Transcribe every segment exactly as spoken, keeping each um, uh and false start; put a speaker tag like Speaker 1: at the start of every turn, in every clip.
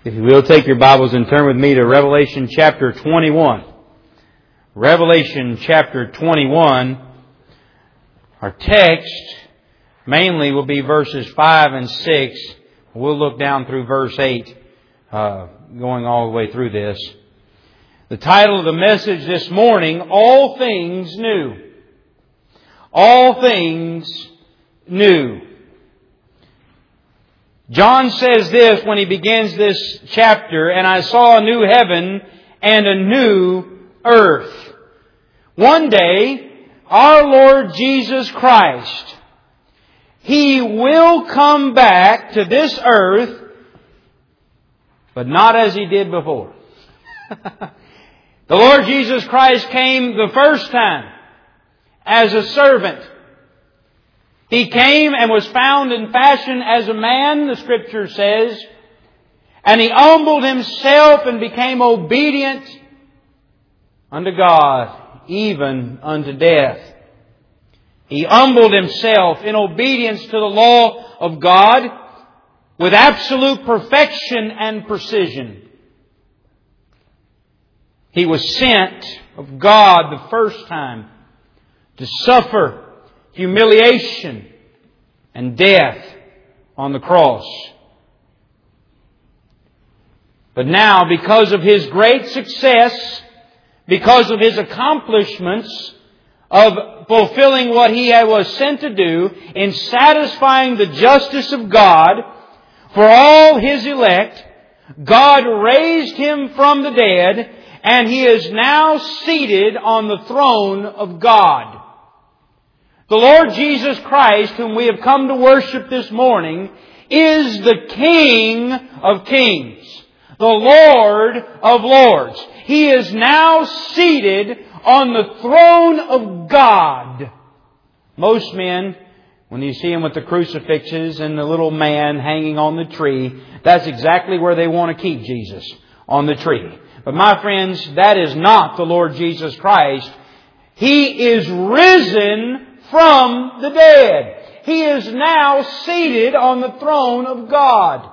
Speaker 1: If you will, take your Bibles and turn with me to Revelation chapter twenty-one. Revelation chapter twenty-one. Our text mainly will be verses five and six. We'll look down through verse eight, uh, going all the way through this. The title of the message this morning, All Things New. All Things New. John says this when he begins this chapter, and I saw a new heaven and a new earth. One day, our Lord Jesus Christ, He will come back to this earth, but not as He did before. The Lord Jesus Christ came the first time as a servant. He came and was found in fashion as a man, the Scripture says, and He humbled Himself and became obedient unto God, even unto death. He humbled Himself in obedience to the law of God with absolute perfection and precision. He was sent of God the first time to suffer humiliation and death on the cross. But now, because of His great success, because of His accomplishments of fulfilling what He was sent to do in satisfying the justice of God for all His elect, God raised Him from the dead, and He is now seated on the throne of God. The Lord Jesus Christ, whom we have come to worship this morning, is the King of Kings, the Lord of Lords. He is now seated on the throne of God. Most men, when you see Him with the crucifixes and the little man hanging on the tree, that's exactly where they want to keep Jesus, on the tree. But my friends, that is not the Lord Jesus Christ. He is risen from the dead. He is now seated on the throne of God.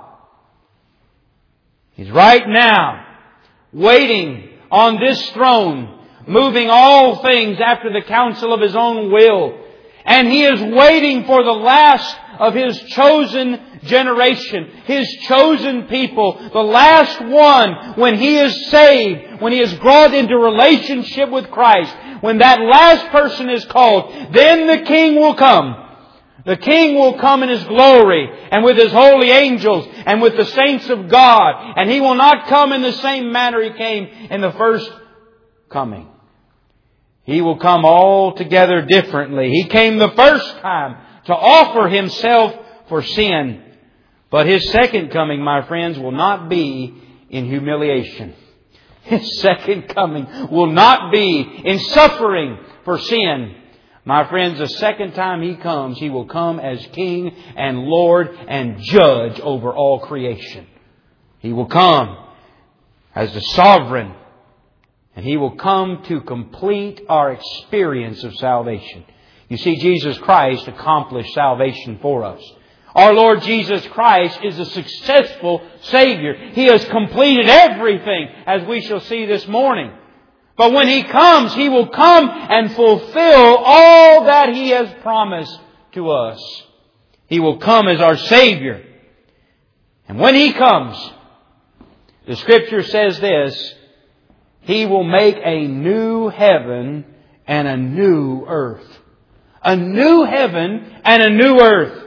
Speaker 1: He's right now waiting on this throne, moving all things after the counsel of His own will. And He is waiting for the last of His chosen generation, His chosen people, the last one when He is saved, when He is brought into relationship with Christ. When that last person is called, then the King will come. The King will come in His glory and with His holy angels and with the saints of God. And He will not come in the same manner He came in the first coming. He will come altogether differently. He came the first time to offer Himself for sin. But His second coming, my friends, will not be in humiliation. His second coming will not be in suffering for sin. My friends, the second time He comes, He will come as King and Lord and Judge over all creation. He will come as the sovereign. And He will come to complete our experience of salvation. You see, Jesus Christ accomplished salvation for us. Our Lord Jesus Christ is a successful Savior. He has completed everything, as we shall see this morning. But when He comes, He will come and fulfill all that He has promised to us. He will come as our Savior. And when He comes, the Scripture says this, He will make a new heaven and a new earth. A new heaven and a new earth.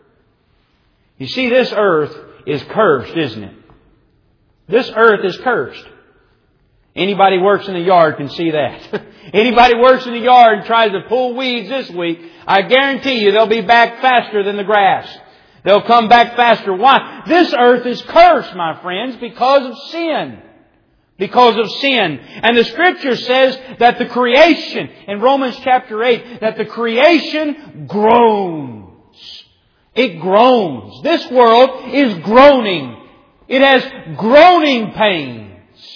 Speaker 1: You see, this earth is cursed, isn't it? This earth is cursed. Anybody who works in the yard can see that. Anybody who works in the yard and tries to pull weeds this week, I guarantee you they'll be back faster than the grass. They'll come back faster. Why? This earth is cursed, my friends, because of sin. Because of sin. And the Scripture says that the creation, in Romans chapter eight, that the creation groans. It groans. This world is groaning. It has groaning pains.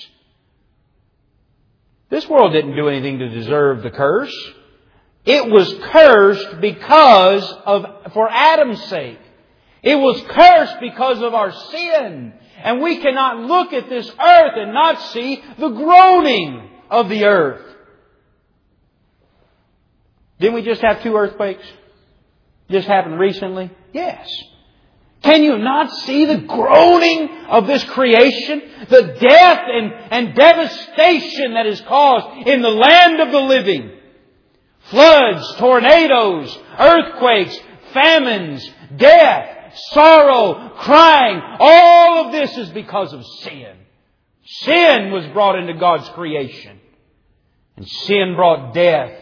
Speaker 1: This world didn't do anything to deserve the curse. It was cursed because of, for Adam's sake. It was cursed because of our sin. And we cannot look at this earth and not see the groaning of the earth. Didn't we just have two earthquakes? Just happened recently? Yes. Can you not see the groaning of this creation? The death and, and devastation that is caused in the land of the living. Floods, tornadoes, earthquakes, famines, death, sorrow, crying. All of this is because of sin. Sin was brought into God's creation. And sin brought death.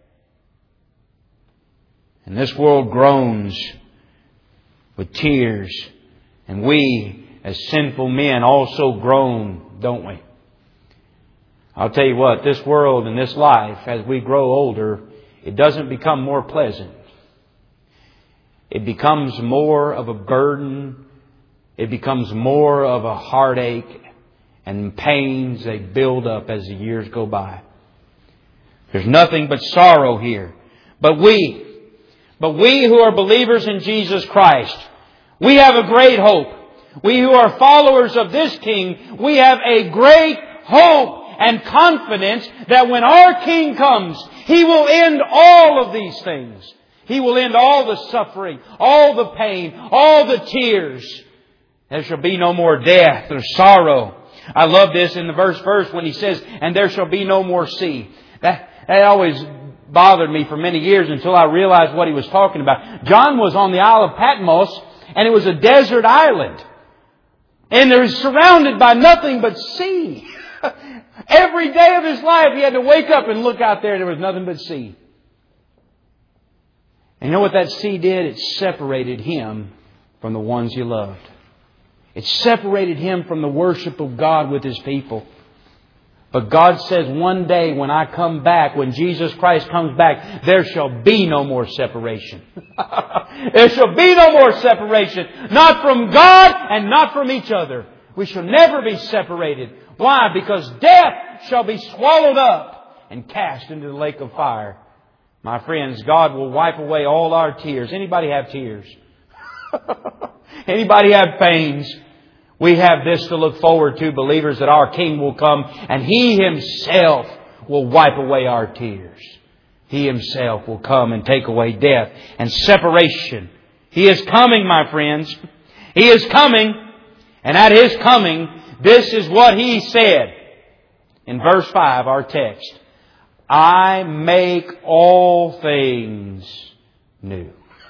Speaker 1: And this world groans with tears. And we, as sinful men, also groan, don't we? I'll tell you what, this world and this life, as we grow older, it doesn't become more pleasant. It becomes more of a burden. It becomes more of a heartache and pains. They build up as the years go by. There's nothing but sorrow here. But we, but we who are believers in Jesus Christ, we have a great hope. We who are followers of this King, we have a great hope and confidence that when our King comes, He will end all of these things. He will end all the suffering, all the pain, all the tears. There shall be no more death or sorrow. I love this in the verse first when he says, and there shall be no more sea. That, that always bothered me for many years until I realized what he was talking about. John was on the Isle of Patmos, and it was a desert island. And they're surrounded by nothing but sea. Every day of his life he had to wake up and look out there and there was nothing but sea. And you know what that sea did? It separated him from the ones he loved. It separated him from the worship of God with His people. But God says one day when I come back, when Jesus Christ comes back, there shall be no more separation. There shall be no more separation. Not from God and not from each other. We shall never be separated. Why? Because death shall be swallowed up and cast into the lake of fire. My friends, God will wipe away all our tears. Anybody have tears? Anybody have pains? We have this to look forward to, believers, that our King will come and He Himself will wipe away our tears. He Himself will come and take away death and separation. He is coming, my friends. He is coming. And at His coming, this is what He said in verse five, our text. I make all things new.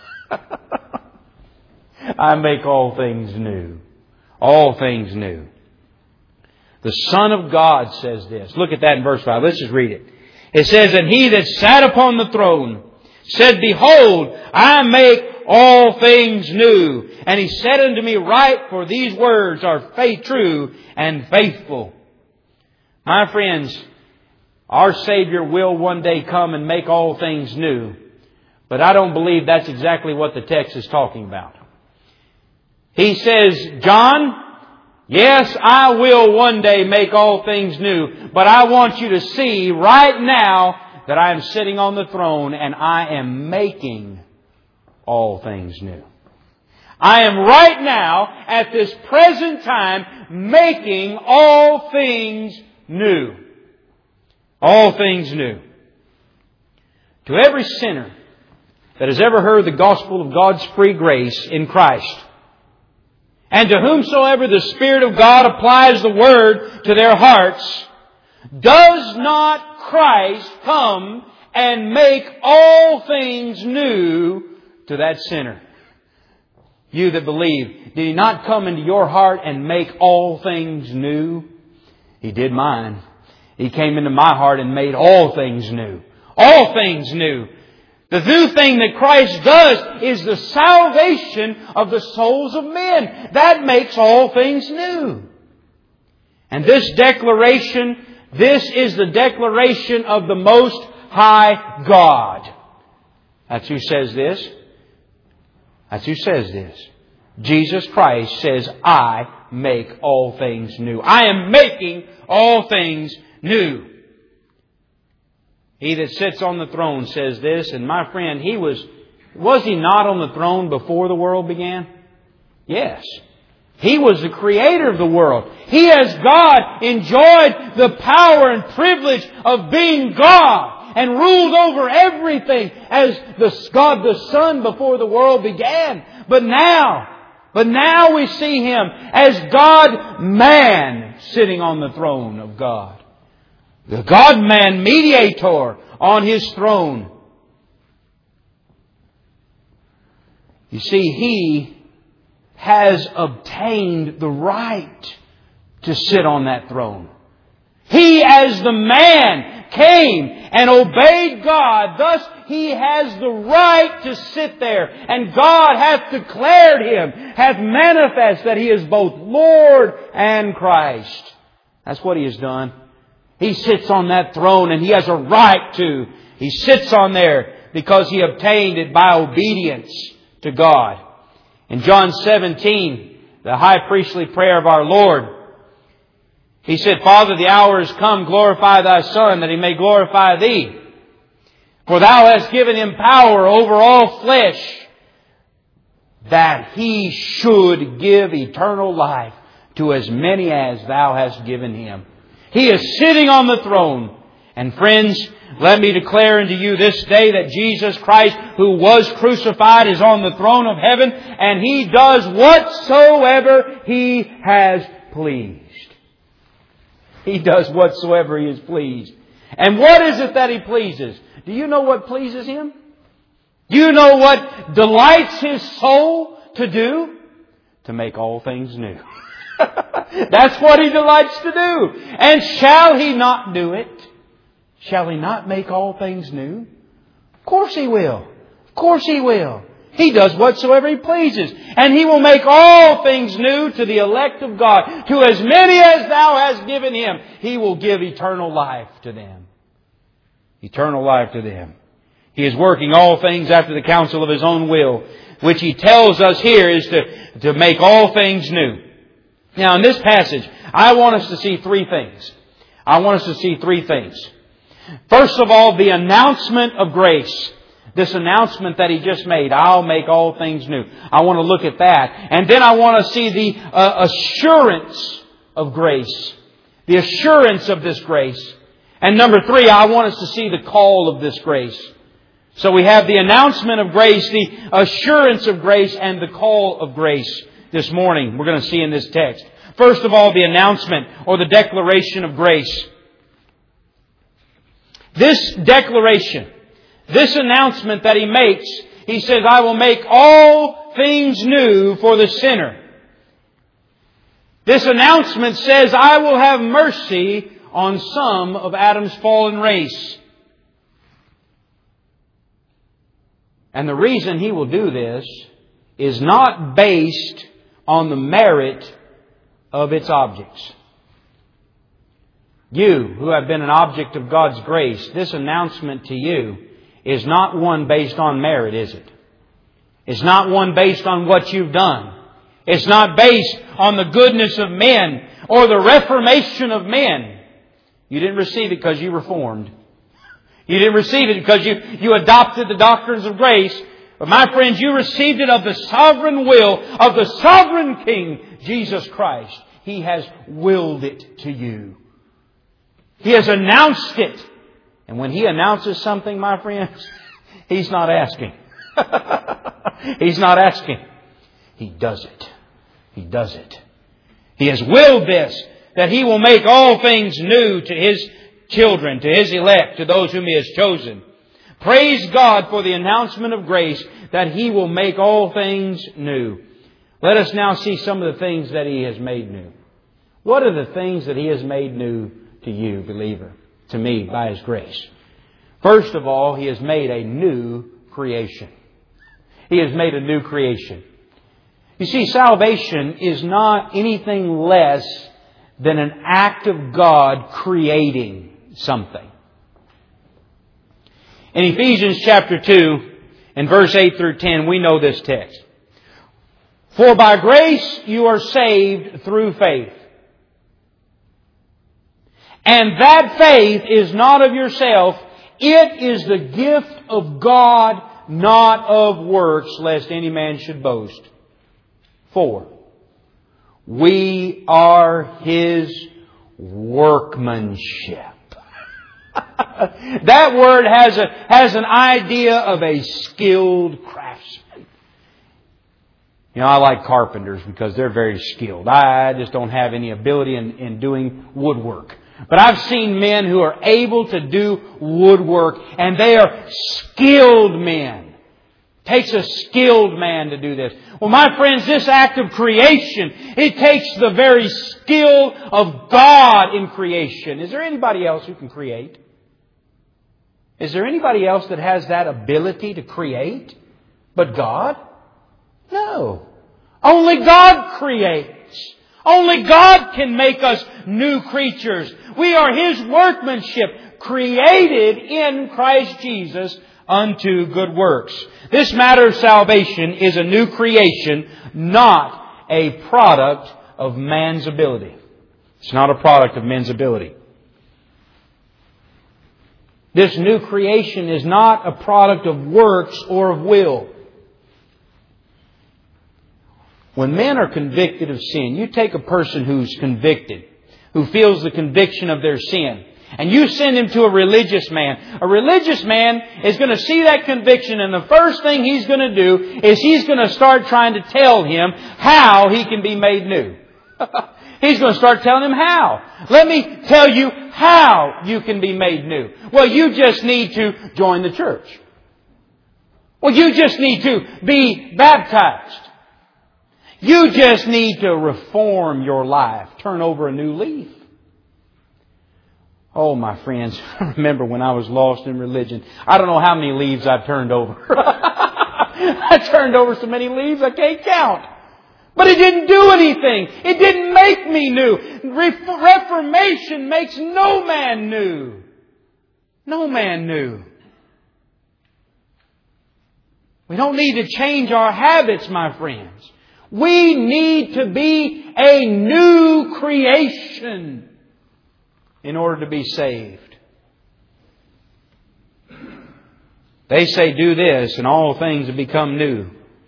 Speaker 1: I make all things new. All things new. The Son of God says this. Look at that in verse five. Let's just read it. It says, and He that sat upon the throne said, behold, I make all things new. And He said unto me, write, for these words are faith true and faithful. My friends, our Savior will one day come and make all things new. But I don't believe that's exactly what the text is talking about. He says, John, yes, I will one day make all things new. But I want you to see right now that I am sitting on the throne and I am making all things new. I am right now, at this present time, making all things new. All things new. To every sinner that has ever heard the gospel of God's free grace in Christ, and to whomsoever the Spirit of God applies the Word to their hearts, does not Christ come and make all things new to that sinner? You that believe, did He not come into your heart and make all things new? He did mine. He came into my heart and made all things new. All things new. The new thing that Christ does is the salvation of the souls of men. That makes all things new. And this declaration, this is the declaration of the Most High God. That's who says this. That's who says this. Jesus Christ says, I make all things new. I am making all things new. He that sits on the throne says this, and my friend, He was, was He not on the throne before the world began? Yes. He was the creator of the world. He, as God, enjoyed the power and privilege of being God and ruled over everything as the God the Son before the world began. But now, but now we see Him as God-man sitting on the throne of God. The God-man mediator on His throne. You see, He has obtained the right to sit on that throne. He, as the man, came and obeyed God. Thus, He has the right to sit there. And God hath declared Him, hath manifest that He is both Lord and Christ. That's what He has done. He sits on that throne and He has a right to. He sits on there because He obtained it by obedience to God. In John seventeen, the high priestly prayer of our Lord, He said, Father, the hour is come, glorify Thy Son, that He may glorify Thee. For Thou hast given Him power over all flesh, that He should give eternal life to as many as Thou hast given Him. He is sitting on the throne. And friends, let me declare unto you this day that Jesus Christ, who was crucified, is on the throne of heaven, and He does whatsoever He has pleased. He does whatsoever He is pleased. And what is it that He pleases? Do you know what pleases Him? Do you know what delights His soul to do? To make all things new. That's what He delights to do. And shall He not do it? Shall He not make all things new? Of course He will. Of course He will. He does whatsoever He pleases. And He will make all things new to the elect of God. To as many as Thou hast given Him, He will give eternal life to them. Eternal life to them. He is working all things after the counsel of His own will, which He tells us here is to, to make all things new. Now in this passage, I want us to see three things. I want us to see three things. First of all, the announcement of grace. This announcement that He just made, I'll make all things new. I want to look at that. And then I want to see the uh, assurance of grace. The assurance of this grace. And number three, I want us to see the call of this grace. So we have the announcement of grace, the assurance of grace, and the call of grace this morning. We're going to see in this text. First of all, the announcement or the declaration of grace. This declaration, this announcement that He makes, He says, I will make all things new for the sinner. This announcement says, I will have mercy on some of Adam's fallen race. And the reason He will do this is not based on the merit of its objects. You, who have been an object of God's grace, this announcement to you is not one based on merit, is it? It's not one based on what you've done. It's not based on the goodness of men or the reformation of men. You didn't receive it because you reformed. You didn't receive it because you, you adopted the doctrines of grace. But my friends, you received it of the sovereign will of the sovereign King, Jesus Christ. He has willed it to you. He has announced it. And when He announces something, my friends, He's not asking. He's not asking. He does it. He does it. He has willed this, that He will make all things new to His children, to His elect, to those whom He has chosen. Praise God for the announcement of grace, that He will make all things new. Let us now see some of the things that He has made new. What are the things that He has made new to you, believer, to me, by His grace? First of all, He has made a new creation. He has made a new creation. You see, salvation is not anything less than an act of God creating something. In Ephesians chapter two, in verse eight through ten, we know this text. For by grace you are saved through faith. And that faith is not of yourself. It is the gift of God, not of works, lest any man should boast. For We are His workmanship. That word has a has an idea of a skilled craftsman. You know, I like carpenters because they're very skilled. I just don't have any ability in, in doing woodwork. But I've seen men who are able to do woodwork, and they are skilled men. It takes a skilled man to do this. Well, my friends, this act of creation, it takes the very skill of God in creation. Is there anybody else who can create? Is there anybody else that has that ability to create but God? No. Only God creates. Only God can make us new creatures. We are His workmanship, created in Christ Jesus unto good works. This matter of salvation is a new creation, not a product of man's ability. It's not a product of man's ability. This new creation is not a product of works or of will. When men are convicted of sin, you take a person who's convicted, who feels the conviction of their sin, and you send him to a religious man. A religious man is going to see that conviction, and the first thing he's going to do is he's going to start trying to tell him how he can be made new. He's going to start telling him how. Let me tell you how you can be made new. Well, you just need to join the church. Well, you just need to be baptized. You just need to reform your life. Turn over a new leaf. Oh, my friends, I remember when I was lost in religion. I don't know how many leaves I've turned over. I turned over so many leaves I can't count. But it didn't do anything. It didn't make me new. Reformation makes no man new. No man new. We don't need to change our habits, my friends. We need to be a new creation in order to be saved. They say do this and all things have become new.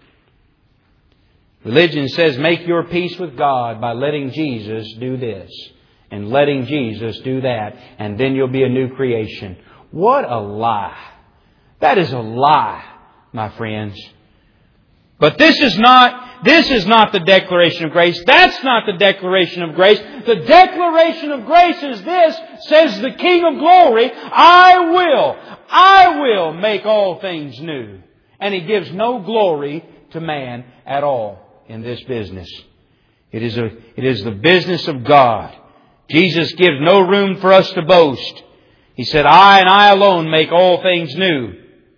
Speaker 1: Religion says make your peace with God by letting Jesus do this and letting Jesus do that, and then you'll be a new creation. What a lie. That is a lie, my friends. But this is not, this is not the declaration of grace. That's not the declaration of grace. The declaration of grace is this, says the King of Glory, I will, I will make all things new. And He gives no glory to man at all in this business. It is a, it is the business of God. Jesus gives no room for us to boast. He said, I and I alone make all things new.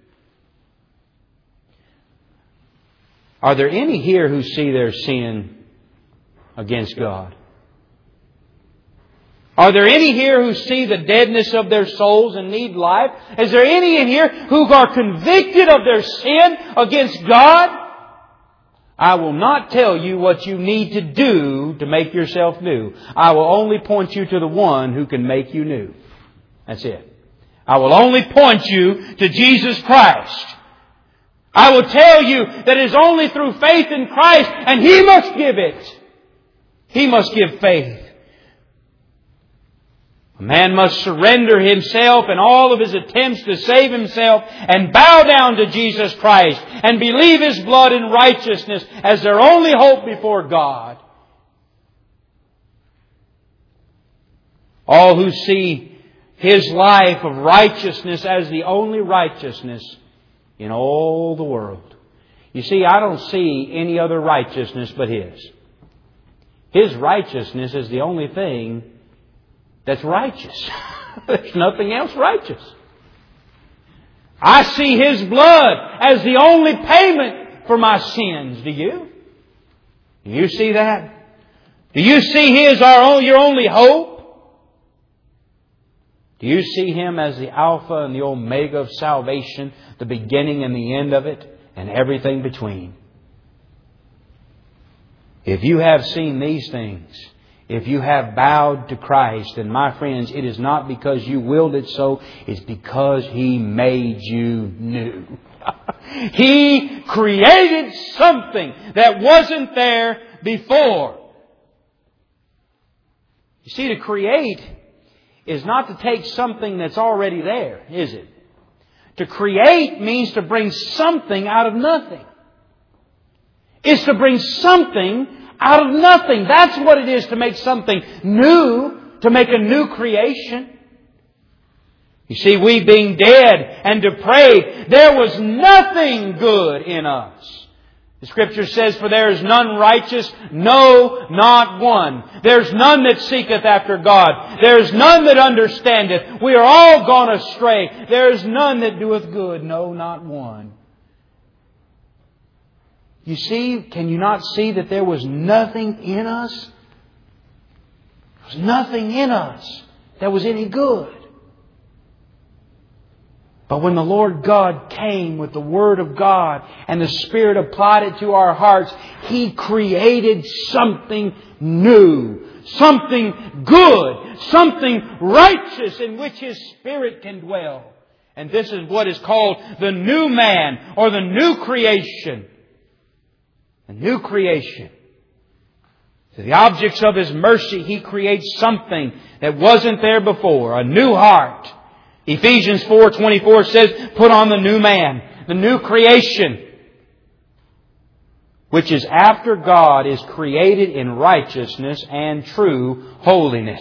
Speaker 1: Are there any here who see their sin against God? Are there any here who see the deadness of their souls and need life? Is there any in here who are convicted of their sin against God? I will not tell you what you need to do to make yourself new. I will only point you to the one who can make you new. That's it. I will only point you to Jesus Christ. I will tell you that it is only through faith in Christ, and He must give it. He must give faith. A man must surrender himself and all of his attempts to save himself and bow down to Jesus Christ and believe His blood and righteousness as their only hope before God. All who see His life of righteousness as the only righteousness in all the world. You see, I don't see any other righteousness but His. His righteousness is the only thing that's righteous. There's nothing else righteous. I see His blood as the only payment for my sins. Do you? Do you see that? Do you see His our own, your only hope? Do you see Him as the Alpha and the Omega of salvation, the beginning and the end of it, and everything between? If you have seen these things, if you have bowed to Christ, then my friends, it is not because you willed it so, it's because He made you new. He created something that wasn't there before. You see, to create is not to take something that's already there, is it? To create means to bring something out of nothing. It's to bring something out of nothing. That's what it is to make something new, to make a new creation. You see, we being dead and depraved, there was nothing good in us. The Scripture says, for there is none righteous, no, not one. There's none that seeketh after God. There is none that understandeth. We are all gone astray. There is none that doeth good, no, not one. You see, can you not see that there was nothing in us? There was nothing in us that was any good. But when the Lord God came with the Word of God and the Spirit applied it to our hearts, He created something new, something good, something righteous in which His Spirit can dwell. And this is what is called the new man or the new creation. The new creation. To the objects of His mercy, He creates something that wasn't there before, a new heart. Ephesians four twenty-four says, put on the new man, the new creation, which is after God is created in righteousness and true holiness.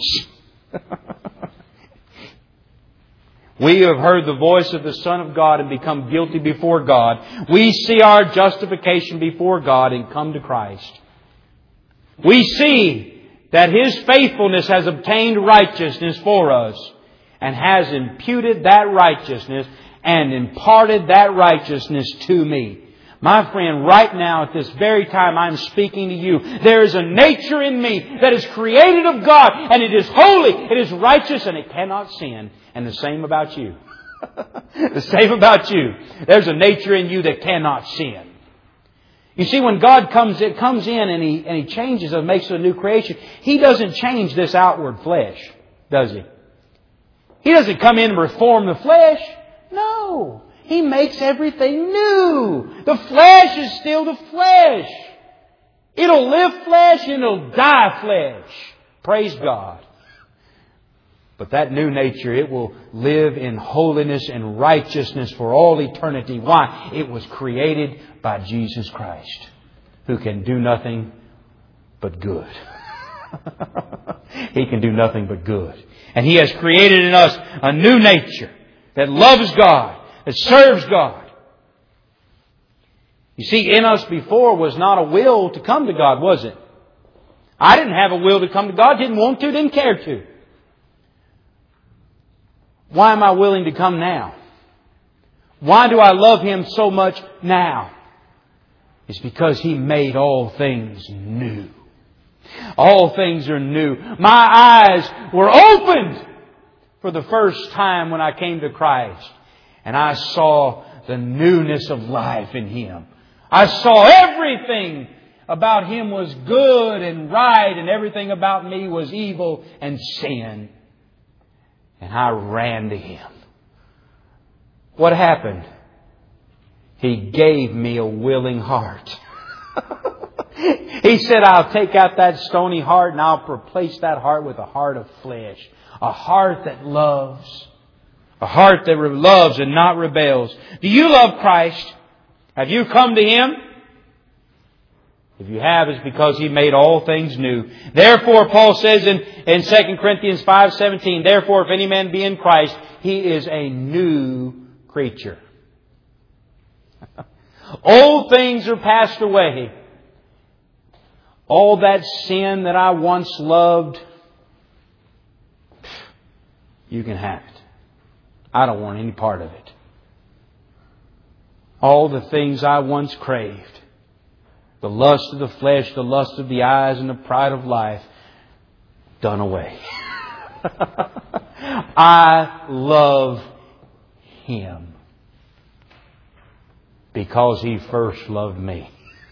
Speaker 1: We have heard the voice of the Son of God and become guilty before God. We see our justification before God and come to Christ. We see that His faithfulness has obtained righteousness for us, and has imputed that righteousness and imparted that righteousness to me. My friend, right now at this very time I'm speaking to you, there is a nature in me that is created of God, and it is holy, it is righteous, and it cannot sin. And the same about you. The same about you. There's a nature in you that cannot sin. You see, when God comes, it comes in and He, and He changes and makes a new creation, He doesn't change this outward flesh, does He? He doesn't come in and reform the flesh. No. He makes everything new. The flesh is still the flesh. It'll live flesh and it'll die flesh. Praise God. But that new nature, it will live in holiness and righteousness for all eternity. Why? It was created by Jesus Christ, who can do nothing but good. He can do nothing but good. And He has created in us a new nature that loves God, that serves God. You see, in us before was not a will to come to God, was it? I didn't have a will to come to God, didn't want to, didn't care to. Why am I willing to come now? Why do I love Him so much now? It's because He made all things new. All things are new. My eyes were opened for the first time when I came to Christ. And I saw the newness of life in Him. I saw everything about Him was good and right, and everything about me was evil and sin. And I ran to Him. What happened? He gave me a willing heart. He said, I'll take out that stony heart and I'll replace that heart with a heart of flesh. A heart that loves. A heart that loves and not rebels. Do you love Christ? Have you come to Him? If you have, it's because He made all things new. Therefore, Paul says in, in Second Corinthians five seventeen, therefore, if any man be in Christ, he is a new creature. Old things are passed away. All that sin that I once loved, you can have it. I don't want any part of it. All the things I once craved, the lust of the flesh, the lust of the eyes, and the pride of life, done away. I love Him because He first loved me.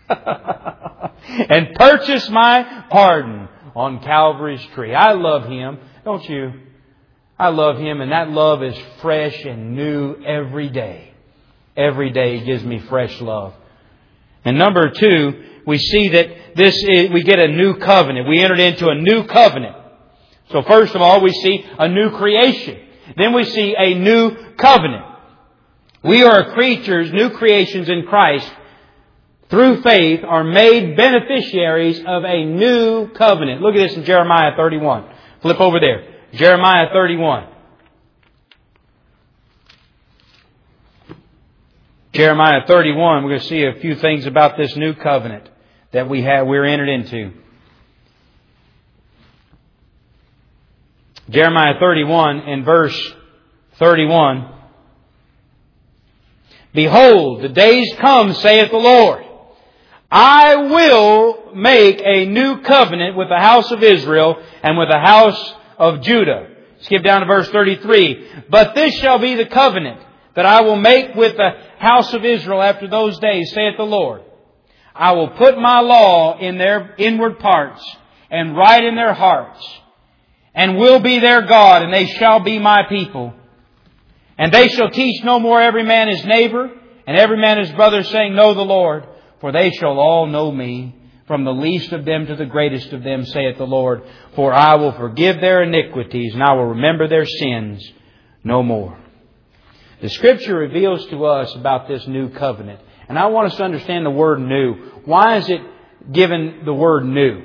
Speaker 1: And purchased my pardon on Calvary's tree. I love Him, don't you? I love Him, and that love is fresh and new every day. Every day He gives me fresh love. And number two, we see that this is, we get a new covenant. We entered into a new covenant. So first of all, we see a new creation. Then we see a new covenant. We are creatures, new creations in Christ, through faith, are made beneficiaries of a new covenant. Look at this in Jeremiah thirty-one. Flip over there. Jeremiah thirty-one. Jeremiah thirty-one, we're going to see a few things about this new covenant that we have, we're entered into. Jeremiah thirty-one and verse thirty-one. Behold, the days come, saith the Lord. I will make a new covenant with the house of Israel and with the house of Judah. Skip down to verse thirty-three. But this shall be the covenant that I will make with the house of Israel after those days, saith the Lord. I will put my law in their inward parts and write in their hearts, and will be their God, and they shall be my people. And they shall teach no more every man his neighbor, and every man his brother, saying, Know the Lord. For they shall all know me, from the least of them to the greatest of them, saith the Lord. For I will forgive their iniquities, and I will remember their sins no more. The Scripture reveals to us about this new covenant. And I want us to understand the word new. Why is it given the word new?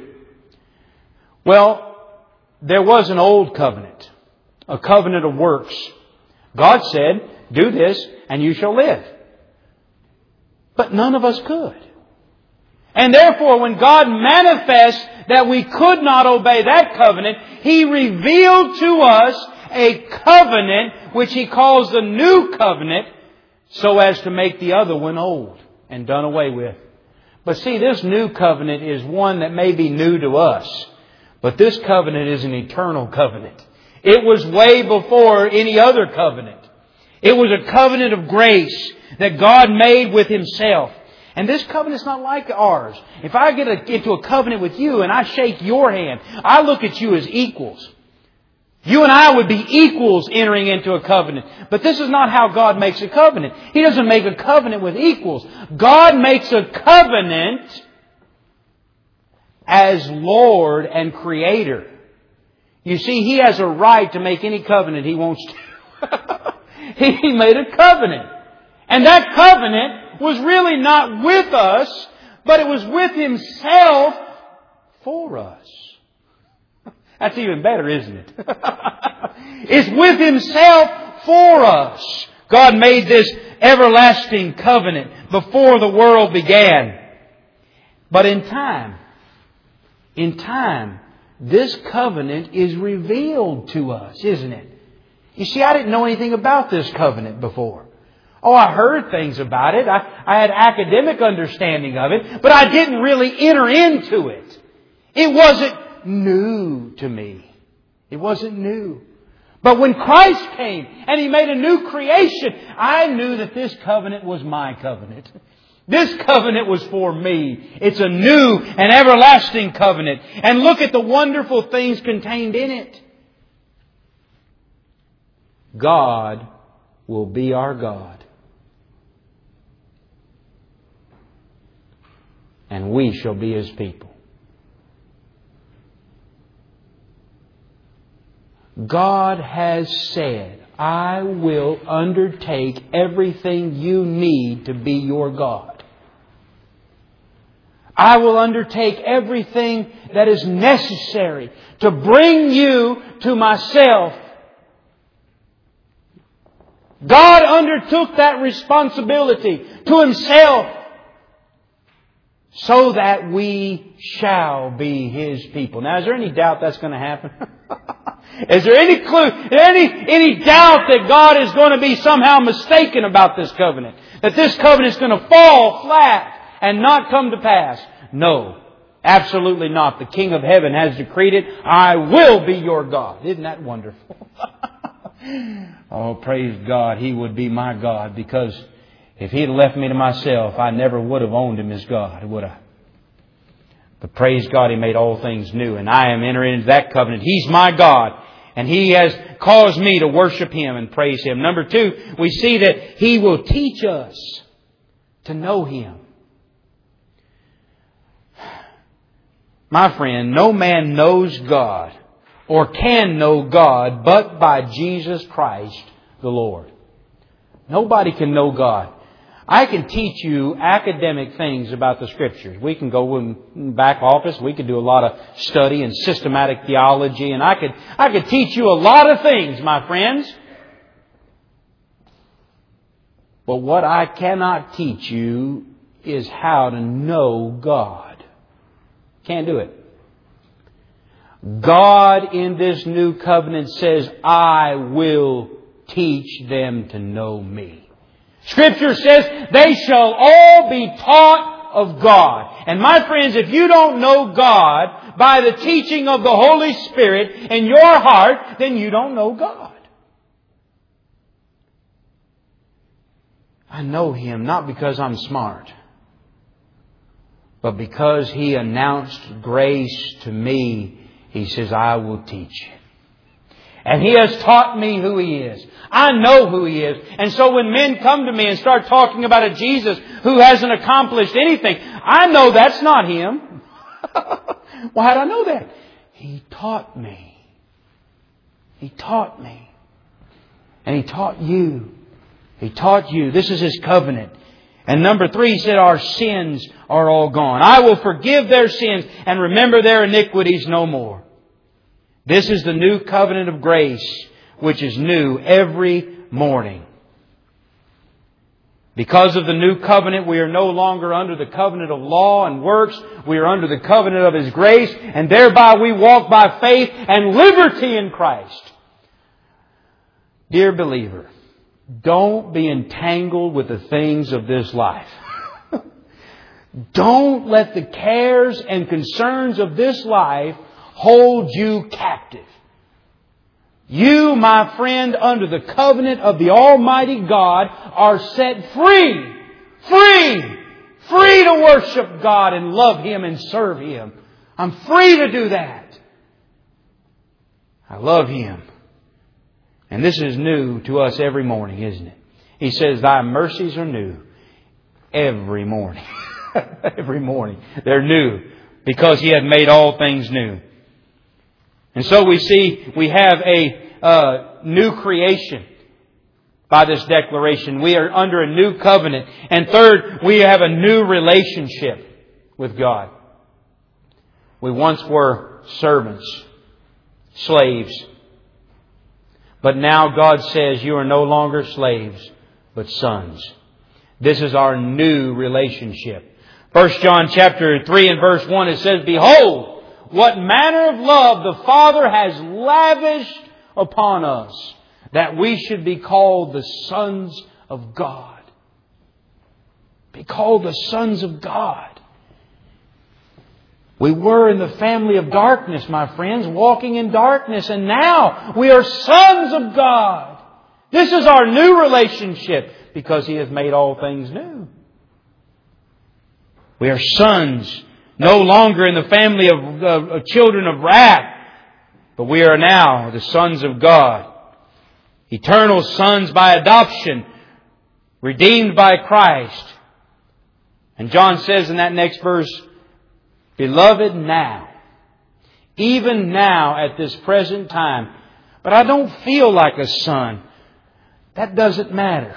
Speaker 1: Well, there was an old covenant, a covenant of works. God said, do this and you shall live. But none of us could. And therefore, when God manifests that we could not obey that covenant, He revealed to us a covenant which He calls the new covenant, so as to make the other one old and done away with. But see, this new covenant is one that may be new to us, but this covenant is an eternal covenant. It was way before any other covenant. It was a covenant of grace that God made with Himself. And this covenant is not like ours. If I get a, into a covenant with you and I shake your hand, I look at you as equals. You and I would be equals entering into a covenant. But this is not how God makes a covenant. He doesn't make a covenant with equals. God makes a covenant as Lord and Creator. You see, He has a right to make any covenant He wants to. He made a covenant. And that covenant was really not with us, but it was with Himself for us. That's even better, isn't it? It's with Himself for us. God made this everlasting covenant before the world began. But in time, in time, this covenant is revealed to us, isn't it? You see, I didn't know anything about this covenant before. Oh, I heard things about it. I, I had academic understanding of it, but I didn't really enter into it. It wasn't new to me. It wasn't new. But when Christ came and He made a new creation, I knew that this covenant was my covenant. This covenant was for me. It's a new and everlasting covenant. And look at the wonderful things contained in it. God will be our God. And we shall be His people. God has said, I will undertake everything you need to be your God. I will undertake everything that is necessary to bring you to myself. God undertook that responsibility to Himself so that we shall be His people. Now, is there any doubt that's going to happen? Is there any clue, any, any doubt that God is going to be somehow mistaken about this covenant? That this covenant is going to fall flat and not come to pass? No, absolutely not. The King of Heaven has decreed it. I will be your God. Isn't that wonderful? Oh, praise God. He would be my God, because if He'd left me to myself, I never would have owned Him as God, would I? But praise God, He made all things new, and I am entering into that covenant. He's my God, and He has caused me to worship Him and praise Him. Number two, we see that He will teach us to know Him. My friend, no man knows God or can know God but by Jesus Christ the Lord. Nobody can know God. I can teach you academic things about the Scriptures. We can go in back office. We could do a lot of study and systematic theology. And I could, I could teach you a lot of things, my friends. But what I cannot teach you is how to know God. Can't do it. God in this new covenant says, I will teach them to know Me. Scripture says they shall all be taught of God. And my friends, if you don't know God by the teaching of the Holy Spirit in your heart, then you don't know God. I know Him not because I'm smart, but because He announced grace to me. He says, I will teach you. And He has taught me who He is. I know who He is. And so when men come to me and start talking about a Jesus who hasn't accomplished anything, I know that's not Him. Well, how do I know that? He taught me. He taught me. And He taught you. He taught you. This is His covenant. And number three, He said, our sins are all gone. I will forgive their sins and remember their iniquities no more. This is the new covenant of grace, which is new every morning. Because of the new covenant, we are no longer under the covenant of law and works. We are under the covenant of His grace, and thereby we walk by faith and liberty in Christ. Dear believer, don't be entangled with the things of this life. Don't let the cares and concerns of this life hold you captive. You, my friend, under the covenant of the Almighty God, are set free. Free! Free to worship God and love Him and serve Him. I'm free to do that. I love Him. And this is new to us every morning, isn't it? He says, Thy mercies are new every morning. Every morning. They're new because He hath made all things new. And so we see we have a uh, new creation by this declaration. We are under a new covenant. And third, we have a new relationship with God. We once were servants, slaves. But now God says you are no longer slaves, but sons. This is our new relationship. First John chapter three and verse one, it says, Behold, what manner of love the Father has lavished upon us, that we should be called the sons of God. Be called the sons of God. We were in the family of darkness, my friends, walking in darkness, and now we are sons of God. This is our new relationship because He has made all things new. We are sons, no longer in the family of, of, of children of wrath, but we are now the sons of God. Eternal sons by adoption, redeemed by Christ. And John says in that next verse, Beloved, now, even now at this present time, but I don't feel like a son. That doesn't matter.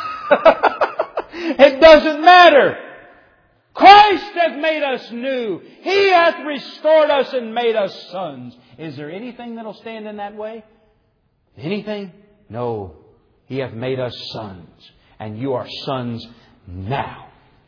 Speaker 1: It doesn't matter. Christ hath made us new. He hath restored us and made us sons. Is there anything that'll stand in that way? Anything? No. He hath made us sons. And you are sons now.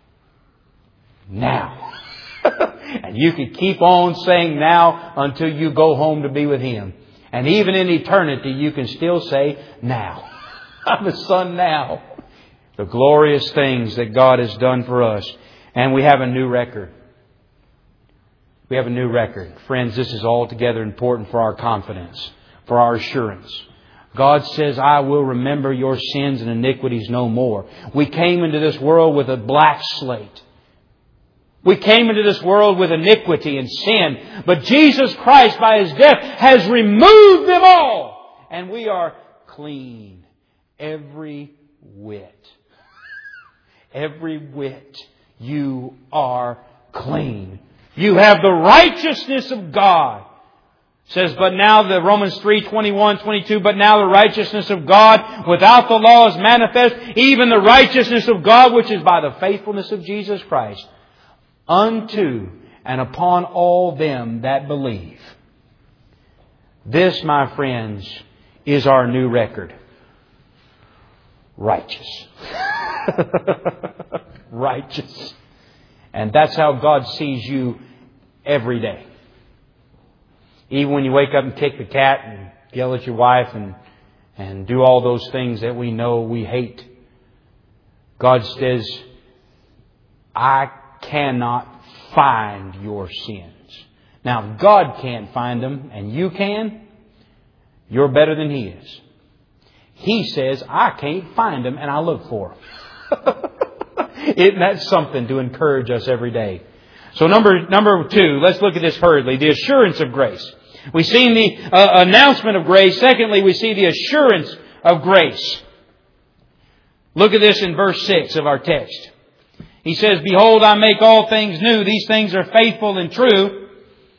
Speaker 1: Now. And you can keep on saying now until you go home to be with Him. And even in eternity, you can still say now. I'm a son now. The glorious things that God has done for us. And we have a new record. We have a new record. Friends, this is altogether important for our confidence, for our assurance. God says, I will remember your sins and iniquities no more. We came into this world with a blank slate. We came into this world with iniquity and sin. But Jesus Christ, by His death, has removed them all. And we are clean. Every whit. Every whit. You are clean. You have the righteousness of God. says, but now the Romans three, twenty-one, twenty-two, but now the righteousness of God without the law is manifest, even the righteousness of God which is by the faithfulness of Jesus Christ, unto and upon all them that believe. This, my friends, is our new record. Righteous. Righteous. And that's how God sees you every day. Even when you wake up and kick the cat and yell at your wife and, and do all those things that we know we hate, God says, I cannot find your sins. Now, if God can't find them and you can, you're better than He is. He says, I can't find them and I look for them. Isn't that something to encourage us every day? So number number two, let's look at this hurriedly. The assurance of grace. We've seen the uh, announcement of grace. Secondly, we see the assurance of grace. Look at this in verse six of our text. He says, behold, I make all things new. These things are faithful and true.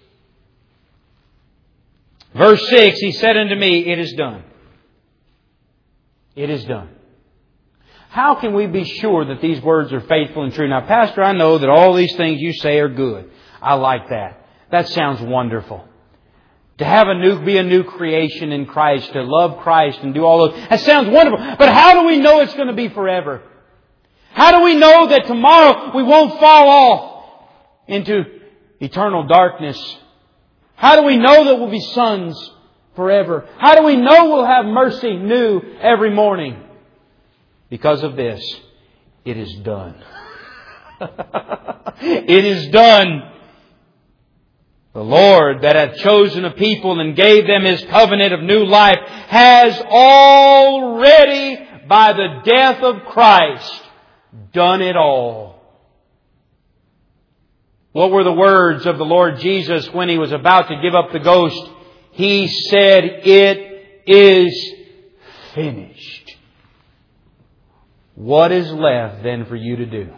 Speaker 1: Verse six, He said unto me, it is done. It is done. How can we be sure that these words are faithful and true? Now, Pastor, I know that all these things you say are good. I like that. That sounds wonderful. To have a new, be a new creation in Christ, to love Christ and do all those. That sounds wonderful. But how do we know it's going to be forever? How do we know that tomorrow we won't fall off into eternal darkness? How do we know that we'll be sons forever? How do we know we'll have mercy new every morning? Because of this, it is done. It is done. The Lord that hath chosen a people and gave them His covenant of new life has already, by the death of Christ, done it all. What were the words of the Lord Jesus when He was about to give up the ghost? He said, it is finished. What is left then for you to do?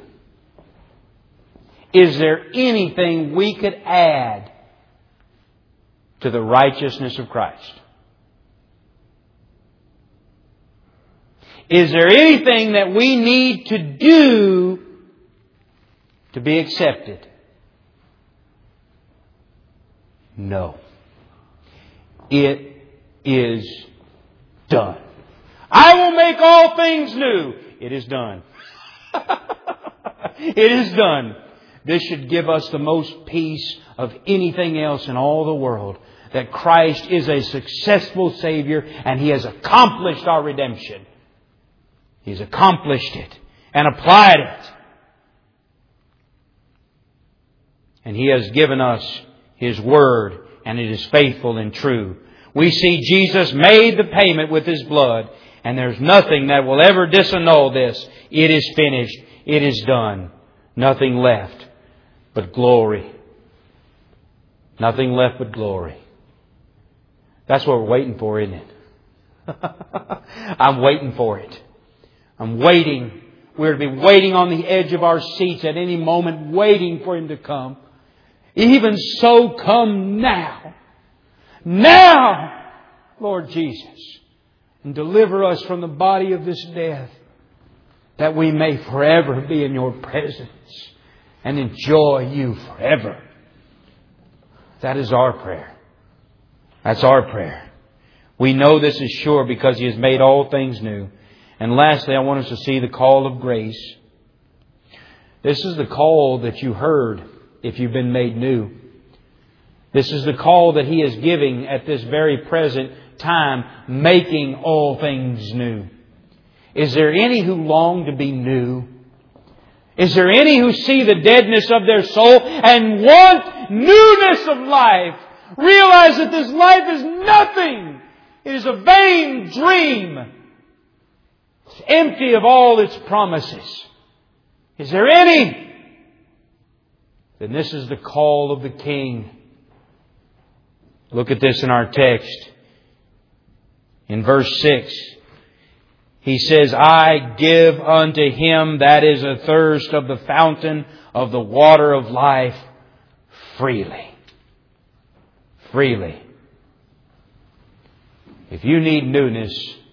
Speaker 1: Is there anything we could add to the righteousness of Christ? Is there anything that we need to do to be accepted? No. It is done. I will make all things new. It is done. It is done. This should give us the most peace of anything else in all the world. That Christ is a successful Savior and He has accomplished our redemption. He's accomplished it and applied it. And He has given us His Word and it is faithful and true. We see Jesus made the payment with His blood. And there's nothing that will ever disannul this. It is finished. It is done. Nothing left but glory. Nothing left but glory. That's what we're waiting for, isn't it? I'm waiting for it. I'm waiting. We're to be waiting on the edge of our seats at any moment, waiting for Him to come. Even so, come now. Now, Lord Jesus. And deliver us from the body of this death, that we may forever be in Your presence and enjoy You forever. That is our prayer. That's our prayer. We know this is sure because He has made all things new. And lastly, I want us to see the call of grace. This is the call that you heard if you've been made new. This is the call that He is giving at this very present time, making all things new. Is there any who long to be new? Is there any who see the deadness of their soul and want newness of life? Realize that this life is nothing. It is a vain dream. It's empty of all its promises. Is there any? Then this is the call of the King. Look at this in our text. In verse six, He says, I give unto him that is athirst of the fountain of the water of life freely. Freely. If you need newness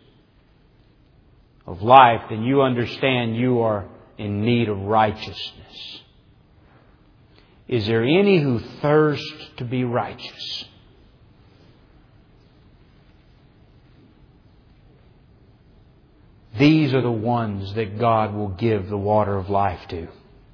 Speaker 1: of life, then you understand you are in need of righteousness. Is there any who thirst to be righteous? These are the ones that God will give the water of life to.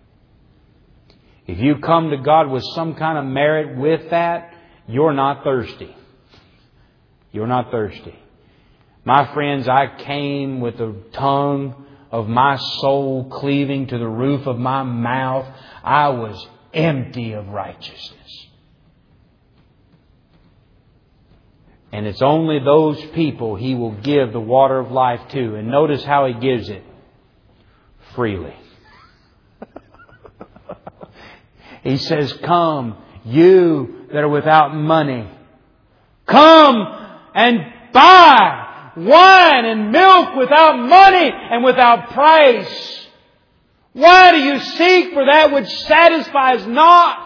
Speaker 1: If you come to God with some kind of merit with that, you're not thirsty. You're not thirsty. My friends, I came with the tongue of my soul cleaving to the roof of my mouth. I was empty of righteousness. And it's only those people He will give the water of life to. And notice how He gives it. Freely. He says, come, you that are without money. Come and buy wine and milk without money and without price. Why do you seek for that which satisfies not?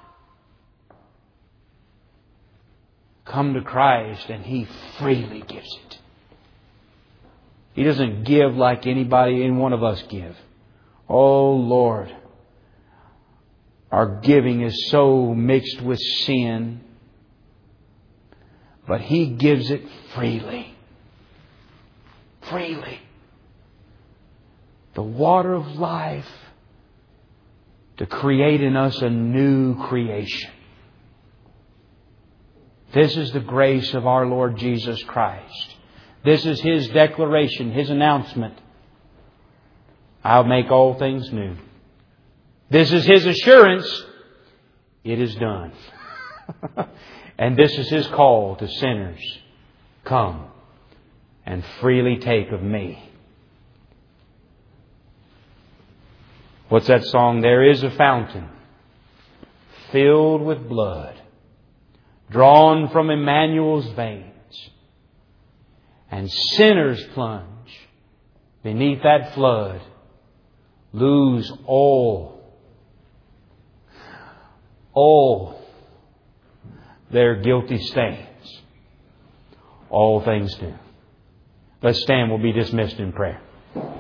Speaker 1: Come to Christ and He freely gives it. He doesn't give like anybody, any one of us give. Oh Lord, our giving is so mixed with sin. But He gives it freely. Freely. The water of life to create in us a new creation. This is the grace of our Lord Jesus Christ. This is His declaration, His announcement. I'll make all things new. This is His assurance. It is done. And this is His call to sinners. Come and freely take of me. What's that song? There is a fountain filled with blood, drawn from Emmanuel's veins, and sinners plunge beneath that flood, lose all, all their guilty stains. All things new. Let's stand. We'll be dismissed in prayer.